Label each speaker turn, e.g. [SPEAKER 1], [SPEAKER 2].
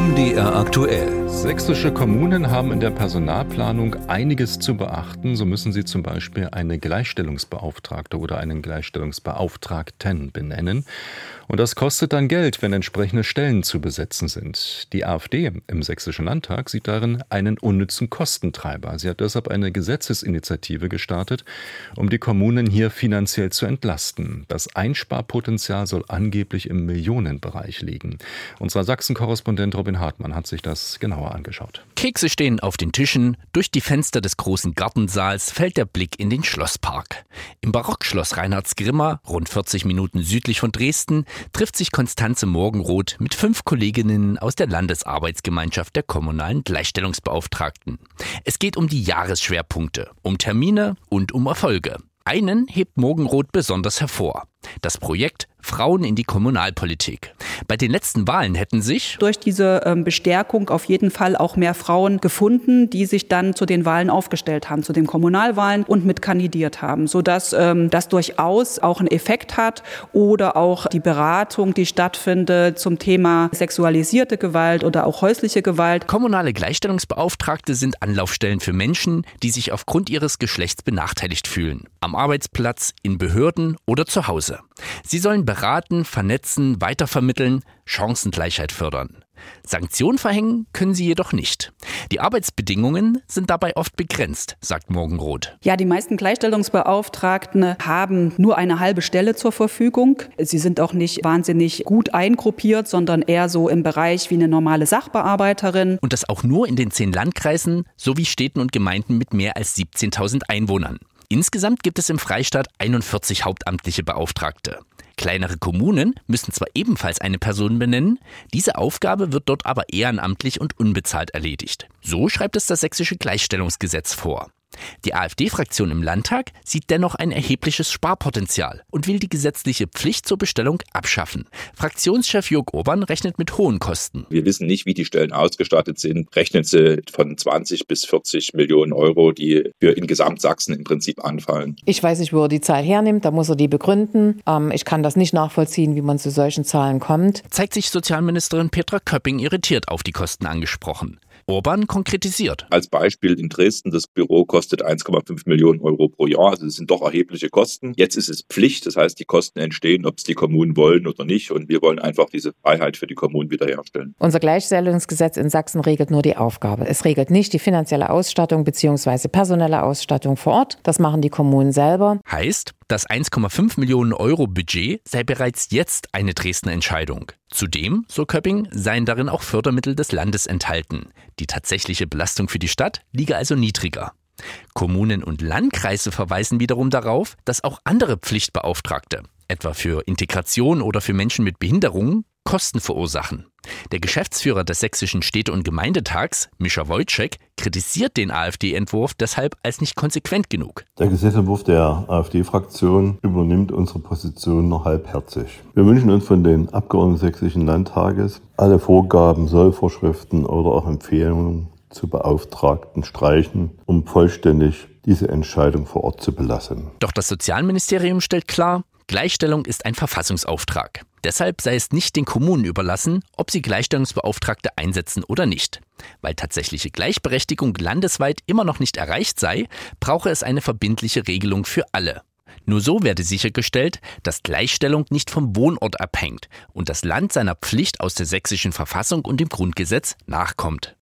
[SPEAKER 1] MDR aktuell.
[SPEAKER 2] Sächsische Kommunen haben in der Personalplanung einiges zu beachten. So müssen sie zum Beispiel eine Gleichstellungsbeauftragte oder einen Gleichstellungsbeauftragten benennen. Und das kostet dann Geld, wenn entsprechende Stellen zu besetzen sind. Die AfD im Sächsischen Landtag sieht darin einen unnützen Kostentreiber. Sie hat deshalb eine Gesetzesinitiative gestartet, um die Kommunen hier finanziell zu entlasten. Das Einsparpotenzial soll angeblich im Millionenbereich liegen. Unser Sachsen-Korrespondent Robin Hartmann hat sich das genauer angeschaut.
[SPEAKER 3] Kekse stehen auf den Tischen, durch die Fenster des großen Gartensaals fällt der Blick in den Schlosspark. Im Barockschloss Reinhardsgrimma, rund 40 Minuten südlich von Dresden, trifft sich Konstanze Morgenroth mit 5 Kolleginnen aus der Landesarbeitsgemeinschaft der kommunalen Gleichstellungsbeauftragten. Es geht um die Jahresschwerpunkte, um Termine und um Erfolge. Einen hebt Morgenroth besonders hervor: das Projekt Frauen in die Kommunalpolitik. Bei den letzten Wahlen hätten sich
[SPEAKER 4] durch diese Bestärkung auf jeden Fall auch mehr Frauen gefunden, die sich dann zu den Wahlen aufgestellt haben, zu den Kommunalwahlen und mit kandidiert haben, sodass das durchaus auch einen Effekt hat. Oder auch die Beratung, die stattfindet zum Thema sexualisierte Gewalt oder auch häusliche Gewalt.
[SPEAKER 3] Kommunale Gleichstellungsbeauftragte sind Anlaufstellen für Menschen, die sich aufgrund ihres Geschlechts benachteiligt fühlen. Am Arbeitsplatz, in Behörden oder zu Hause. Sie sollen beraten, vernetzen, weitervermitteln, Chancengleichheit fördern. Sanktionen verhängen können sie jedoch nicht. Die Arbeitsbedingungen sind dabei oft begrenzt, sagt Morgenroth.
[SPEAKER 4] Ja, die meisten Gleichstellungsbeauftragten haben nur eine halbe Stelle zur Verfügung. Sie sind auch nicht wahnsinnig gut eingruppiert, sondern eher so im Bereich wie eine normale Sachbearbeiterin.
[SPEAKER 3] Und das auch nur in den 10 Landkreisen sowie Städten und Gemeinden mit mehr als 17.000 Einwohnern. Insgesamt gibt es im Freistaat 41 hauptamtliche Beauftragte. Kleinere Kommunen müssen zwar ebenfalls eine Person benennen, diese Aufgabe wird dort aber ehrenamtlich und unbezahlt erledigt. So schreibt es das Sächsische Gleichstellungsgesetz vor. Die AfD-Fraktion im Landtag sieht dennoch ein erhebliches Sparpotenzial und will die gesetzliche Pflicht zur Bestellung abschaffen. Fraktionschef Jörg Urban rechnet mit hohen Kosten.
[SPEAKER 5] Wir wissen nicht, wie die Stellen ausgestattet sind. Rechnen Sie von 20 bis 40 Millionen Euro, die für in Gesamtsachsen im Prinzip anfallen.
[SPEAKER 6] Ich weiß nicht, wo er die Zahl hernimmt, da muss er die begründen. Ich kann das nicht nachvollziehen, wie man zu solchen Zahlen kommt.
[SPEAKER 3] Zeigt sich Sozialministerin Petra Köpping irritiert auf die Kosten angesprochen. Urban konkretisiert.
[SPEAKER 5] Als Beispiel in Dresden, das Büro kostet 1,5 Millionen Euro pro Jahr. Also das sind doch erhebliche Kosten. Jetzt ist es Pflicht, das heißt, die Kosten entstehen, ob es die Kommunen wollen oder nicht. Und wir wollen einfach diese Freiheit für die Kommunen wiederherstellen.
[SPEAKER 6] Unser Gleichstellungsgesetz in Sachsen regelt nur die Aufgabe. Es regelt nicht die finanzielle Ausstattung bzw. personelle Ausstattung vor Ort. Das machen die Kommunen selber.
[SPEAKER 3] Heißt, das 1,5 Millionen Euro Budget sei bereits jetzt eine Dresdner Entscheidung. Zudem, so Köpping, seien darin auch Fördermittel des Landes enthalten. Die tatsächliche Belastung für die Stadt liege also niedriger. Kommunen und Landkreise verweisen wiederum darauf, dass auch andere Pflichtbeauftragte, etwa für Integration oder für Menschen mit Behinderungen, Kosten verursachen. Der Geschäftsführer des Sächsischen Städte- und Gemeindetags, Mischa Wojcek, kritisiert den AfD-Entwurf deshalb als nicht konsequent genug.
[SPEAKER 7] Der Gesetzentwurf der AfD-Fraktion übernimmt unsere Position nur halbherzig. Wir wünschen uns von den Abgeordneten des Sächsischen Landtages, alle Vorgaben, Sollvorschriften oder auch Empfehlungen zu Beauftragten streichen, um vollständig diese Entscheidung vor Ort zu belassen.
[SPEAKER 3] Doch das Sozialministerium stellt klar, Gleichstellung ist ein Verfassungsauftrag. Deshalb sei es nicht den Kommunen überlassen, ob sie Gleichstellungsbeauftragte einsetzen oder nicht. Weil tatsächliche Gleichberechtigung landesweit immer noch nicht erreicht sei, brauche es eine verbindliche Regelung für alle. Nur so werde sichergestellt, dass Gleichstellung nicht vom Wohnort abhängt und das Land seiner Pflicht aus der sächsischen Verfassung und dem Grundgesetz nachkommt.